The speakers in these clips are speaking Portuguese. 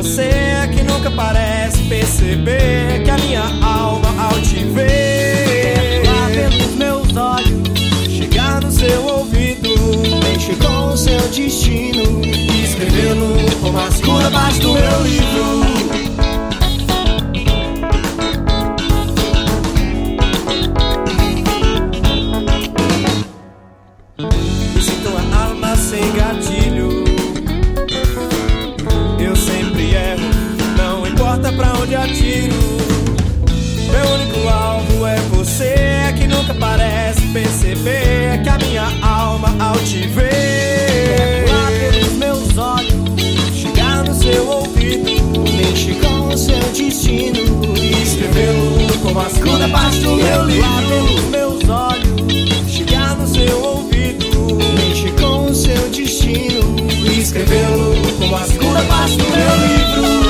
você que nunca parece perceber que a minha alma ao te ver lá pelos meus olhos, chegar no seu ouvido, mexe com o seu destino e escrevê-lo com a escura abaixo do meu livro. Me sinto uma arma sem gatilho, eu sempre erro, não importa pra onde atiro. Meu único alvo é você que nunca parece perceber que a minha alma ao te ver lá pelos meus olhos, chegar no seu ouvido, mexe com o seu destino e escrevê-lo com a escura abaixo do meu livro. lá pelos meus olhos, Chegar no seu ouvido, mexe com o seu destino e escrevê-lo com a escura abaixo do meu livro.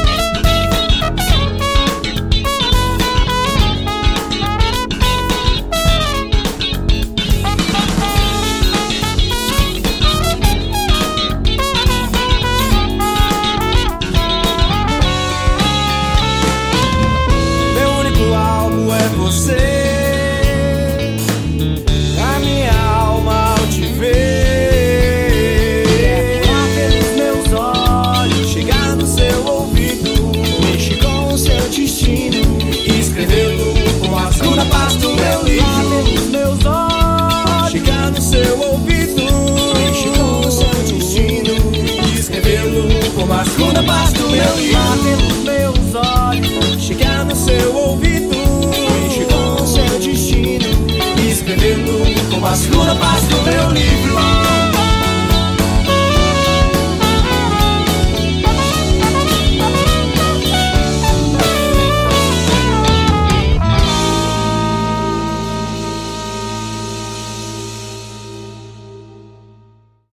Meu único alvo é você, a minha alma ao te ver lá pelos meus olhos, chegar no seu ouvido mexe com o seu destino e escrevê-lo com a escura abaixo do meu lá livro. pelos meus olhos, Chegar no seu ouvido, mexe com o seu destino e escrevê-lo com a escura abaixo do meu lá livro. pelos meus olhos, Chegar no seu ouvido, mexe com o seu destino e escrevê-lo com a escura abaixo